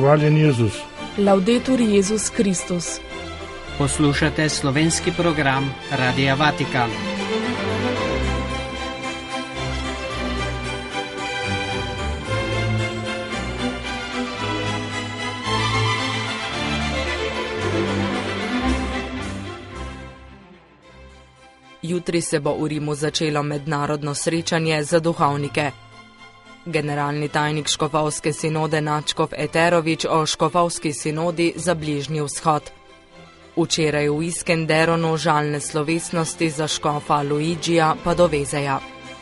Hvaljen Jezus. Laudetur Jezus Kristus. Poslušate slovenski program Radia Vatikan. Jutri se bo v Rimu začelo mednarodno srečanje za duhovnike. Generalni tajnik škofovske sinode nadškof Eterović o škofovski sinodi za Bližnji vzhod. Včeraj v Iskenderunu žalne slovesnosti za škofa Luigija Padovezeja.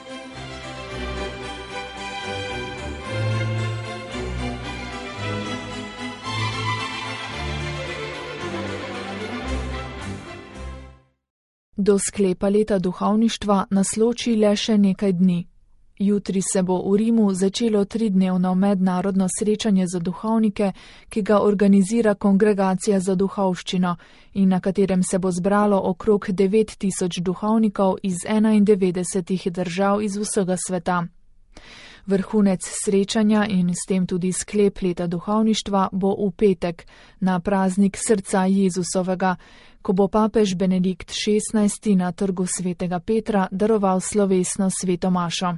Do sklepa leta duhovništva nas loči le še nekaj dni. Jutri se bo v Rimu začelo 3-dnevno mednarodno srečanje za duhovnike, ki ga organizira Kongregacija za duhovščino in na katerem se bo zbralo okrog 9000 duhovnikov iz 91 držav iz vsega sveta. Vrhunec srečanja in s tem tudi sklep leta duhovništva bo v petek, na praznik srca Jezusovega, ko bo papež Benedikt XVI na trgu svetega Petra daroval slovesno sveto mašo.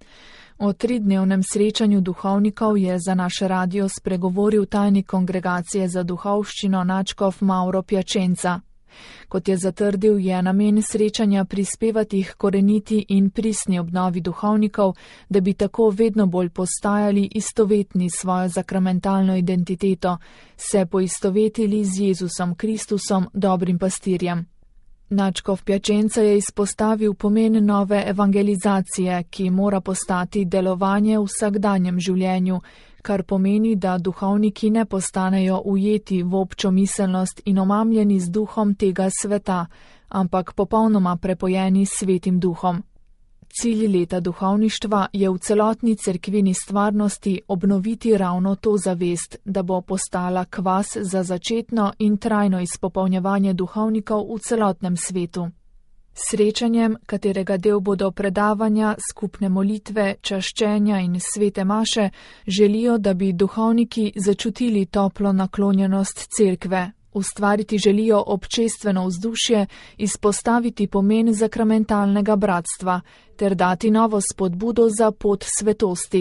O 3-dnevnem srečanju duhovnikov je za naš radio spregovoril tajnik Kongregacije za duhovščino nadškof Mauro Piacenza. Kot je zatrdil, je namen srečanja prispevati k koreniti in pristni obnovi duhovnikov, da bi tako vedno bolj postajali istovetni svojo sakramentalno identiteto, se poistovetili z Jezusom Kristusom, dobrim pastirjem. Nadškof Piacenza je izpostavil pomen nove evangelizacije, ki mora postati delovanje v vsakdanjem življenju, kar pomeni, da duhovniki ne postanejo ujeti v občo miselnost in omamljeni z duhom tega sveta, ampak popolnoma prepojeni s Svetim duhom. Cilj leta duhovništva je v celotni cerkveni stvarnosti obnoviti ravno to zavest, da bo postala kvas za začetno in trajno izpopolnjevanje duhovnikov v celotnem svetu. Srečanjem, katerega del bodo predavanja, skupne molitve, čaščenja in svete maše, želijo, da bi duhovniki začutili toplo naklonjenost cerkve. Ustvariti želijo občestveno vzdušje, izpostaviti pomen sakramentalnega bratstva ter dati novo spodbudo za pot svetosti.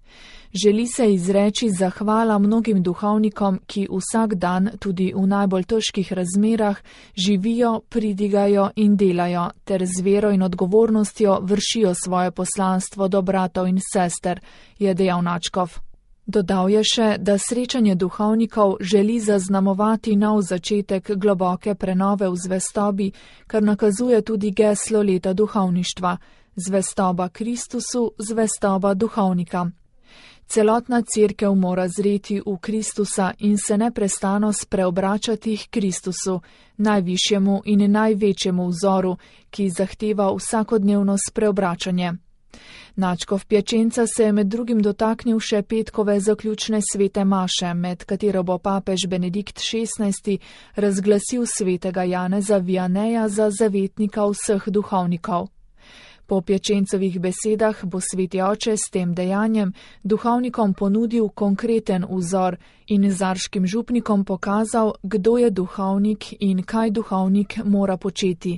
Želi se izreči zahvala mnogim duhovnikom, ki vsak dan, tudi v najbolj težkih razmerah, živijo, pridigajo in delajo, ter z vero in odgovornostjo vršijo svoje poslanstvo do bratov in sester, je dejal nadškof. Dodal je še, da srečanje duhovnikov želi zaznamovati nov začetek globoke prenove v zvestobi, kar nakazuje tudi geslo leta duhovništva: zvestoba Kristusu, zvestoba duhovnika. Celotna cerkev mora zreti v Kristusa in se neprestano spreobračati k Kristusu, najvišjemu in največjemu vzoru, ki zahteva vsakodnevno spreobračanje. Nadškof Piacenza se je med drugim dotaknil še petkove zaključne svete maše, med katero bo papež Benedikt XVI razglasil svetega Janeza Vianeja za zavetnika vseh duhovnikov. Po Piacencovih besedah bo sveti oče s tem dejanjem duhovnikom ponudil konkreten vzor in zarškim župnikom pokazal, kdo je duhovnik in kaj duhovnik mora početi.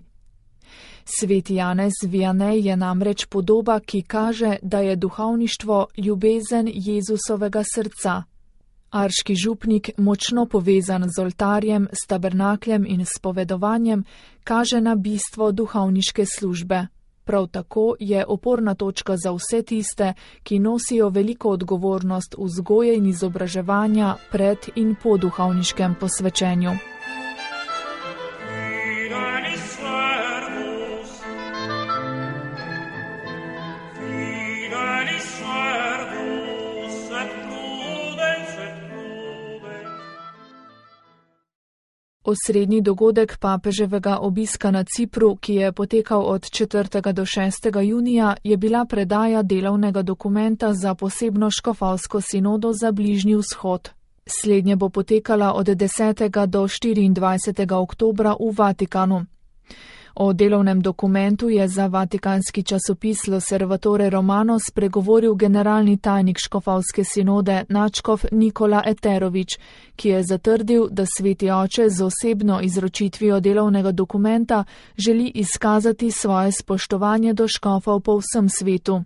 Sveti Janez Vianej je namreč podoba, ki kaže, da je duhovništvo ljubezen Jezusovega srca. Arški župnik, močno povezan z oltarjem, s tabernakljem in spovedovanjem, kaže na bistvo duhovniške službe. Prav tako je oporna točka za vse tiste, ki nosijo veliko odgovornost vzgoje in izobraževanja pred in po duhovniškem posvečenju. Osrednji dogodek papeževega obiska na Cipru, ki je potekal od 4. do 6. junija, je bila predaja delovnega dokumenta za posebno škofovsko sinodo za Bližnji vzhod. Slednje bo potekala od 10. do 24. oktobra v Vatikanu. O delovnem dokumentu je za vatikanski časopis L'Osservatore Romano spregovoril generalni tajnik škofovske sinode nadškof Nikola Eterović, ki je zatrdil, da sveti oče z osebno izročitvijo delovnega dokumenta želi izkazati svoje spoštovanje do škofov po vsem svetu.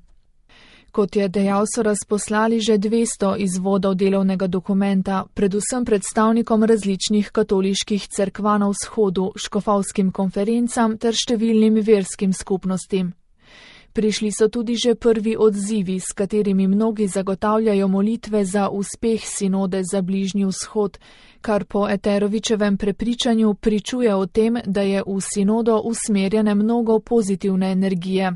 Kot je dejal, so razposlali že 200 izvodov delovnega dokumenta, predvsem predstavnikom različnih katoliških cerkva na vzhodu, škofovskim konferencam ter številnim verskim skupnostim. Prišli so tudi že prvi odzivi, s katerimi mnogi zagotavljajo molitve za uspeh sinode za Bližnji vzhod, kar po Eterovićevem prepričanju pričuje o tem, da je v sinodo usmerjene mnogo pozitivne energije.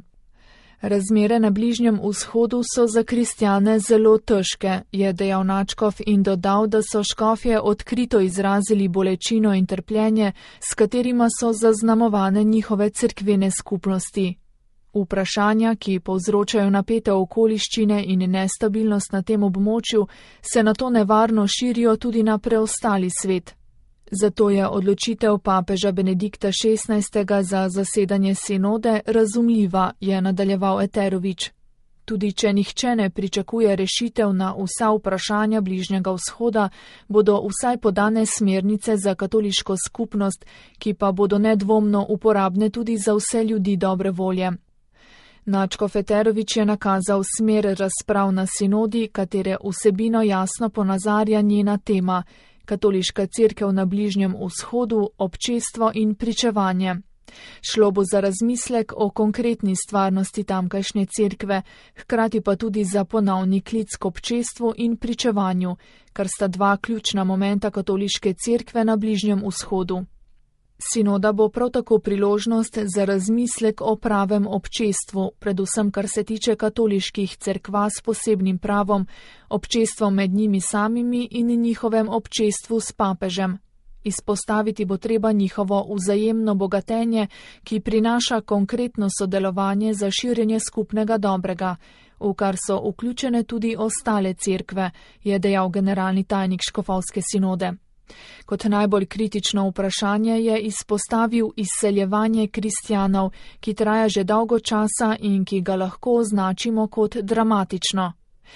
Razmere na Bližnjem vzhodu so za kristjane zelo težke, je dejal nadškof in dodal, da so škofje odkrito izrazili bolečino in trpljenje, s katerima so zaznamovane njihove cerkvene skupnosti. Vprašanja, ki povzročajo napete okoliščine in nestabilnost na tem območju, se nato nevarno širijo tudi na preostali svet. Zato je odločitev papeža Benedikta XVI. Za zasedanje sinode razumljiva, je nadaljeval Eterović. Tudi če nihče ne pričakuje rešitev na vsa vprašanja Bližnjega vzhoda, bodo vsaj podane smernice za katoliško skupnost, ki pa bodo nedvomno uporabne tudi za vse ljudi dobre volje. Nadškof Eterović je nakazal smer razprav na sinodi, katere vsebino jasno ponazarja njena tema: katoliška cerkev na Bližnjem vzhodu, občestvo in pričevanje. Šlo bo za razmislek o konkretni stvarnosti tamkajšnje cerkve, hkrati pa tudi za ponovni klic k občestvu in pričevanju, kar sta dva ključna momenta katoliške cerkve na Bližnjem vzhodu. Sinoda bo prav tako priložnost za razmislek o pravem občestvu, predvsem kar se tiče katoliških cerkva s posebnim pravom, občestvom med njimi samimi in njihovem občestvu s papežem. Izpostaviti bo treba njihovo vzajemno bogatenje, ki prinaša konkretno sodelovanje za širjenje skupnega dobrega, v kar so vključene tudi ostale cerkve, je dejal generalni tajnik škofovske sinode. Kot najbolj kritično vprašanje je izpostavil izseljevanje kristjanov, ki traja že dolgo časa in ki ga lahko označimo kot dramatično.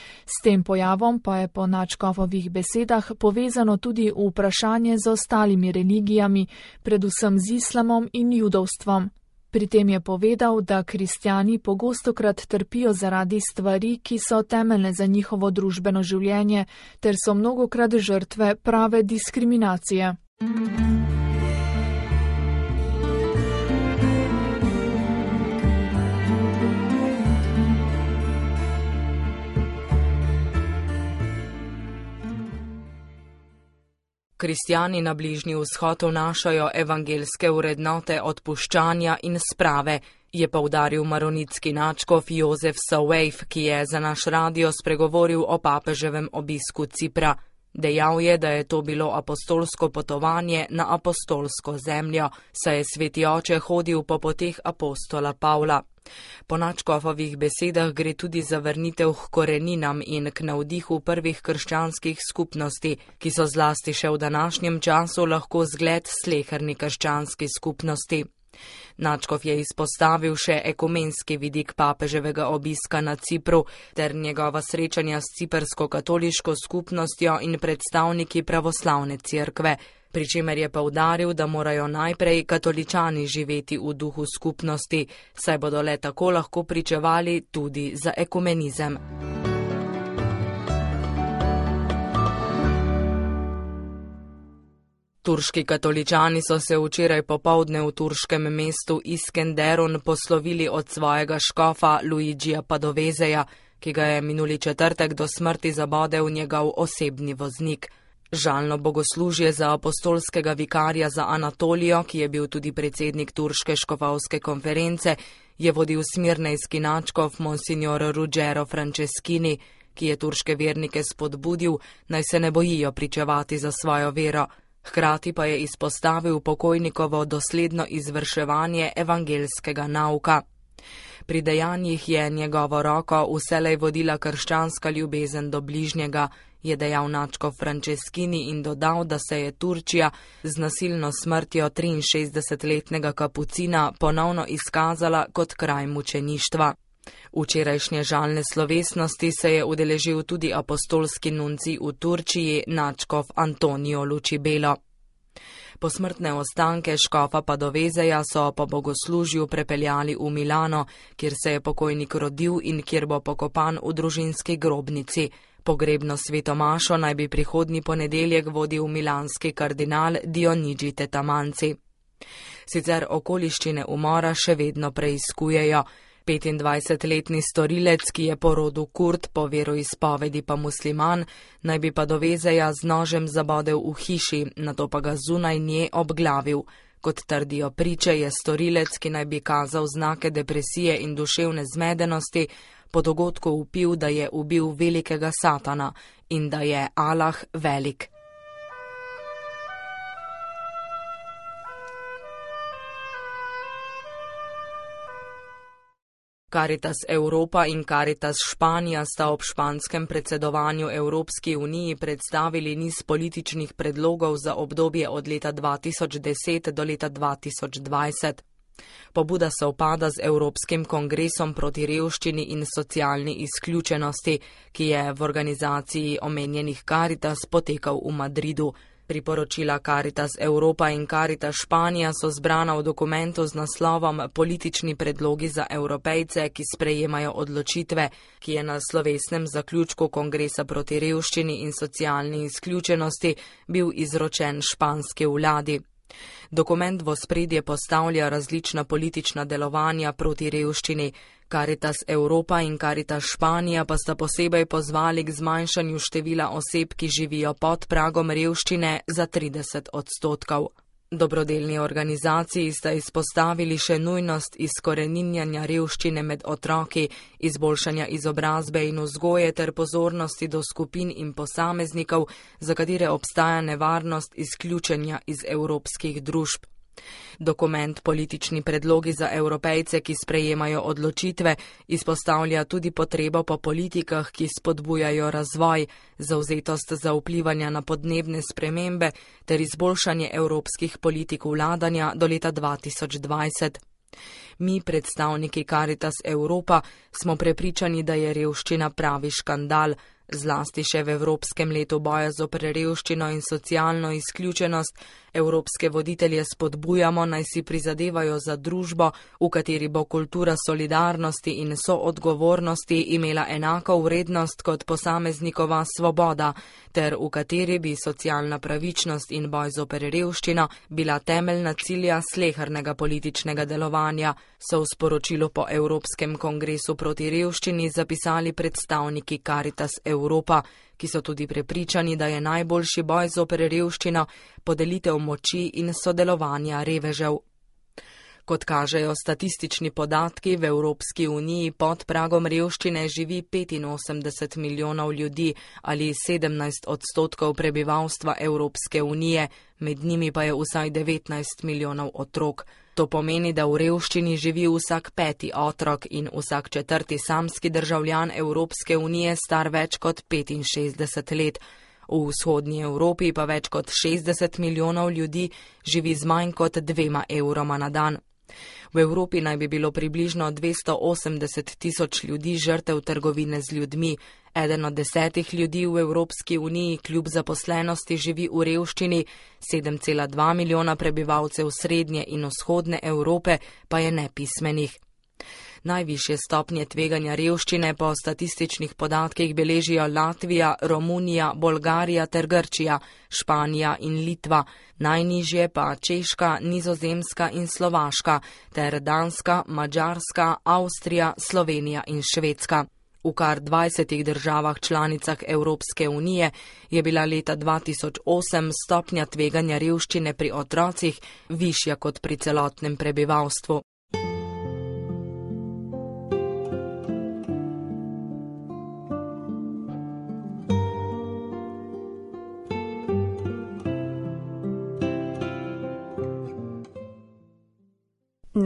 S tem pojavom pa je po nadškofovih besedah povezano tudi vprašanje z ostalimi religijami, predvsem z islamom in judovstvom. Pri tem je povedal, da kristjani pogostokrat trpijo zaradi stvari, ki so temeljne za njihovo družbeno življenje, ter so mnogokrat žrtve prave diskriminacije. Kristjani na Bližnji vzhod vnašajo evangelske vrednote odpuščanja in sprave, je poudaril maronitski nadškof Jozef Sauejf, ki je za naš radio spregovoril o papeževem obisku Cipra. Dejal je, da je to bilo apostolsko potovanje na apostolsko zemljo, saj je sveti oče hodil po poteh apostola Pavla. Po nadškofovih besedah gre tudi za vrnitev k koreninam in k navdihu prvih krščanskih skupnosti, ki so zlasti še v današnjem času lahko zgled sleherni krščanski skupnosti. Nadškof je izpostavil še ekumenski vidik papeževega obiska na Cipru ter njegova srečanja s ciprsko katoliško skupnostjo in predstavniki pravoslavne cerkve, pri čemer je poudaril, da morajo najprej katoličani živeti v duhu skupnosti, saj bodo le tako lahko pričevali tudi za ekumenizem. Turški katoličani so se včeraj popoldne v turškem mestu Iskenderun poslovili od svojega škofa Luigija Padovezeja, ki ga je minuli četrtek do smrti zabodel njegov osebni voznik. Žalno bogoslužje za apostolskega vikarja za Anatolijo, ki je bil tudi predsednik turške škofovske konference, je vodil smirnejski nadškof monsignor Ruggero Franceschini, ki je turške vernike spodbudil, naj se ne bojijo pričevati za svojo vero. Hkrati pa je izpostavil pokojnikovo dosledno izvrševanje evangelskega nauka. Pri dejanjih je njegovo roko vselej vodila krščanska ljubezen do bližnjega je dejal nadškof Franceschini in dodal, da se je Turčija z nasilno smrtjo 63-letnega kapucina ponovno izkazala kot kraj mučeništva. Včerajšnje žalne slovesnosti se je udeležil tudi apostolski nuncij v Turčiji, nadškof Antonio Lucibelo. Posmrtne ostanke škofa Padovezeja so po bogoslužju prepeljali v Milano, kjer se je pokojnik rodil in kjer bo pokopan v družinski grobnici. Pogrebno svetomašo naj bi prihodnji ponedeljek vodil milanski kardinal Dionigi Tetamanci. Sicer okoliščine umora še vedno preiskujejo. 25-letni storilec, ki je po rodu Kurd, po veroizpovedi pa musliman, naj bi Padovezeja z nožem zabodel v hiši, nato pa ga zunaj nje obglavil. Kot trdijo priče, je storilec, ki naj bi kazal znake depresije in duševne zmedenosti, po dogodku vpil, da je ubil velikega Satana in da je Allah velik. Caritas Europa in Caritas Španija sta ob španskem predsedovanju Evropski uniji predstavili niz političnih predlogov za obdobje od leta 2010 do leta 2020. Pobuda sovpada z Evropskim kongresom proti revščini in socialni izključenosti, ki je v organizaciji omenjenih Caritas potekal v Madridu. Priporočila Caritas Europa in Caritas Španija so zbrana v dokumentu z naslovom Politični predlogi za Evropejce, ki sprejemajo odločitve, ki je na slovesnem zaključku Kongresa proti revščini in socialni izključenosti bil izročen španski vladi. Dokument v ospredje postavlja različna politična delovanja proti revščini. Caritas Europa in Caritas Španija pa sta posebej pozvali k zmanjšanju števila oseb, ki živijo pod pragom revščine za 30%. Dobrodelni organizaciji sta izpostavili še nujnost izkoreninjanja revščine med otroki, izboljšanja izobrazbe in vzgoje ter pozornosti do skupin in posameznikov, za katere obstaja nevarnost izključenja iz evropskih družb. Dokument Politični predlogi za Evropejce, ki sprejemajo odločitve, izpostavlja tudi potrebo po politikah, ki spodbujajo razvoj, zavzetost za vplivanje na podnebne spremembe ter izboljšanje evropskih politik vladanja do leta 2020. Mi, predstavniki Caritas Europa, smo prepričani, da je revščina pravi škandal, zlasti še v Evropskem letu boja zoper revščino in socialno izključenost. Evropske voditelje spodbujamo, naj si prizadevajo za družbo, v kateri bo kultura solidarnosti in soodgovornosti imela enako vrednost kot posameznikova svoboda, ter v kateri bi socialna pravičnost in boj zoper revščino bila temeljna cilja slehernega političnega delovanja, so v sporočilu po Evropskem kongresu proti revščini zapisali predstavniki Caritas Europa, ki so tudi prepričani, da je najboljši boj zoper revščino podelitev moči in sodelovanja revežev. Kot kažejo statistični podatki, v Evropski uniji pod pragom revščine živi 85 milijonov ljudi ali 17% prebivalstva Evropske unije, med njimi pa je vsaj 19 milijonov otrok. To pomeni, da v revščini živi vsak 5. otrok in vsak 4. samski državljan Evropske unije star več kot 65 let. V vzhodnji Evropi pa več kot 60 milijonov ljudi živi z manj kot 2 evroma na dan. V Evropi naj bi bilo približno 280 tisoč ljudi žrtev trgovine z ljudmi. 1 od 10 ljudi v Evropski uniji kljub zaposlenosti živi v revščini, 7,2 milijona prebivalcev srednje in vzhodne Evrope pa je nepismenih. Najvišje stopnje tveganja revščine po statističnih podatkih beležijo Latvija, Romunija, Bolgarija ter Grčija, Španija in Litva, najnižje pa Češka, Nizozemska in Slovaška ter Danska, Madžarska, Avstrija, Slovenija in Švedska. V kar 20 državah članicah Evropske unije je bila leta 2008 stopnja tveganja revščine pri otrocih višja kot pri celotnem prebivalstvu.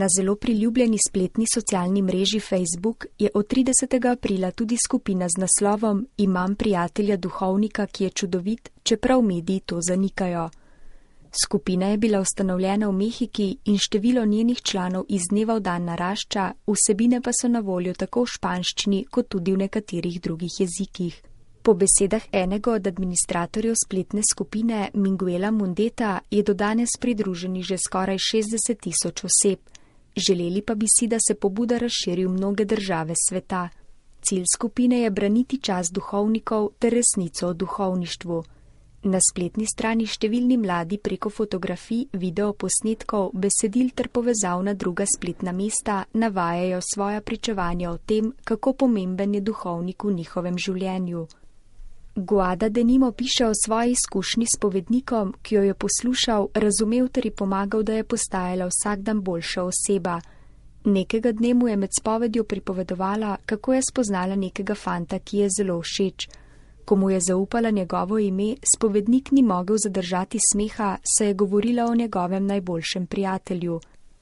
Na zelo priljubljeni spletni socialni mreži Facebook je od 30. aprila tudi skupina z naslovom Imam prijatelja duhovnika, ki je čudovit, čeprav mediji to zanikajo. Skupina je bila ustanovljena v Mehiki in število njenih članov iz dneva v dan narašča, vsebine pa so na voljo tako v španščini kot tudi v nekaterih drugih jezikih. Po besedah enega od administratorjev spletne skupine Miguela Mundeta je do danes pridruženih že skoraj 60.000 oseb. Želeli pa bi si, da se pobuda razširi v mnoge države sveta. Cilj skupine je braniti čas duhovnikov ter resnico o duhovništvu. Na spletni strani številni mladi preko fotografij, videoposnetkov, besedil ter povezav na druga spletna mesta navajajo svoja pričevanja o tem, kako pomemben je duhovnik v njihovem življenju. Guada denimo piše o svoji izkušnji s povednikom, ki jo je poslušal, razumel ter ji pomagal, da je postajala vsak dan boljša oseba. Nekega dne mu je med spovedjo pripovedovala, kako je spoznala nekega fanta, ki je zelo všeč. Ko mu je zaupala njegovo ime, spovednik ni mogel zadržati smeha, saj je govorila o njegovem najboljšem prijatelju.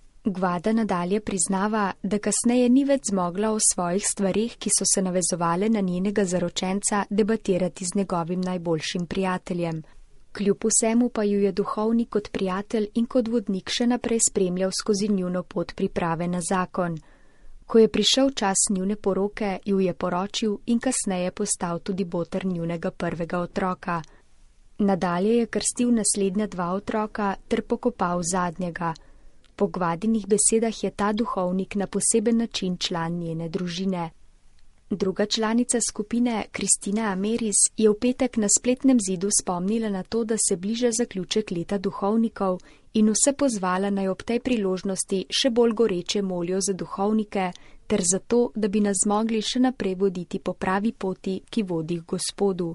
Guada nadalje priznava, da kasneje ni več zmogla o svojih stvareh, ki so se navezovale na njenega zaročenca, debatirati z njegovim najboljšim prijateljem. Kljub vsemu pa ju je duhovnik kot prijatelj in kot vodnik še naprej spremljal skozi njuno pot priprave na zakon. Ko je prišel čas njune poroke, ju je poročil in kasneje postal tudi boter njunega prvega otroka. Nadalje je krstil naslednja 2 otroka ter pokopal zadnjega. Po Guadinih besedah je ta duhovnik na poseben način član njene družine. Druga članica skupine, Kristina Ameris, je v petek na spletnem zidu spomnila na to, da se bliža zaključek leta duhovnikov in vse pozvala naj ob tej priložnosti še bolj goreče molijo za duhovnike ter za to, da bi nas zmogli še naprej voditi po pravi poti, ki vodi k Gospodu.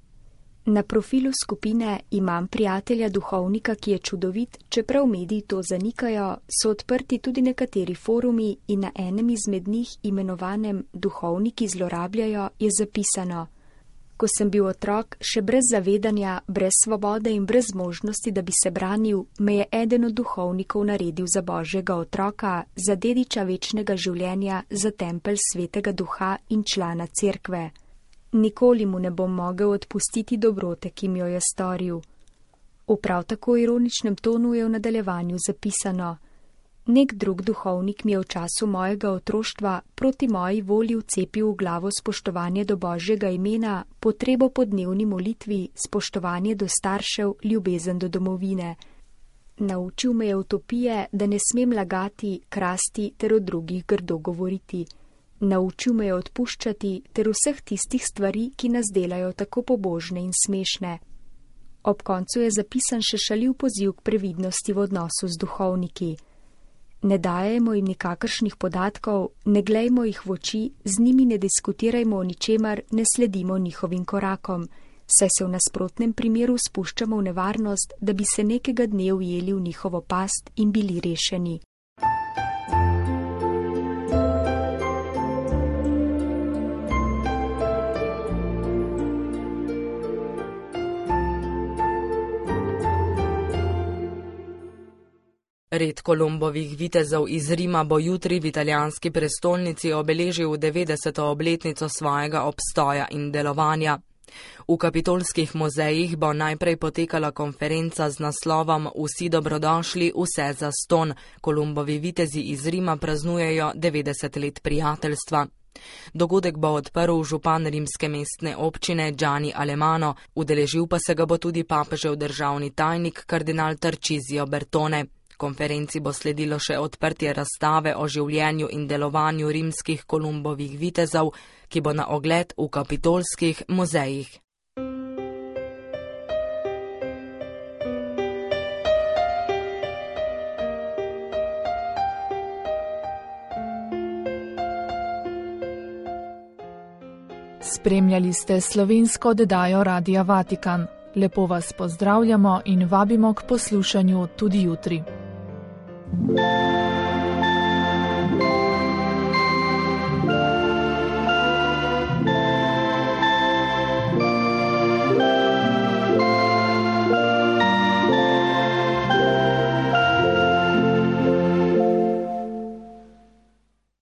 Na profilu skupine Imam prijatelja duhovnika, ki je čudovit, čeprav mediji to zanikajo, so odprti tudi nekateri forumi in na enem izmed njih, imenovanem Duhovniki zlorabljajo, je zapisano: Ko sem bil otrok, še brez zavedanja, brez svobode in brez možnosti, da bi se branil, me je eden od duhovnikov naredil za Božjega otroka, za dediča večnega življenja, za tempelj svetega duha in člana cerkve. Nikoli mu ne bom mogel odpustiti dobrote, ki mi jo je storil. V prav tako ironičnem tonu je v nadaljevanju zapisano: Nek drug duhovnik mi je v času mojega otroštva proti moji volji vcepil v glavo spoštovanje do Božjega imena, potrebo po dnevni molitvi, spoštovanje do staršev, ljubezen do domovine. Naučil me je utopije, da ne smem lagati, krasti ter o drugih grdo govoriti. Naučil me je odpuščati ter vseh tistih stvari, ki nas delajo tako pobožne in smešne. Ob koncu je zapisan še šaljiv poziv k previdnosti v odnosu z duhovniki. Ne dajemo jim nikakršnih podatkov, ne glejmo jih v oči, z njimi ne diskutirajmo o ničemer, ne sledimo njihovim korakom, saj se v nasprotnem primeru spuščamo v nevarnost, da bi se nekega dne ujeli v njihovo past in bili rešeni. Red Kolumbovih vitezov iz Rima bo jutri v italijanski prestolnici obeležil 90. obletnico svojega obstoja in delovanja. V kapitolskih muzejih bo najprej potekala konferenca z naslovom Vsi dobrodošli, vse zastonj. Kolumbovi vitezi iz Rima praznujejo 90 let prijateljstva. Dogodek bo odprl župan rimske mestne občine Gianni Alemano, udeležil pa se ga bo tudi papežev državni tajnik kardinal Tarcisio Bertone. Konferenci bo sledilo še odprtje razstave o življenju in delovanju rimskih Kolumbovih vitezov, ki bo na ogled v kapitolskih muzejih. Spremljali ste slovensko oddajo Radia Vatikan. Lepo vas pozdravljamo in vabimo k poslušanju tudi jutri.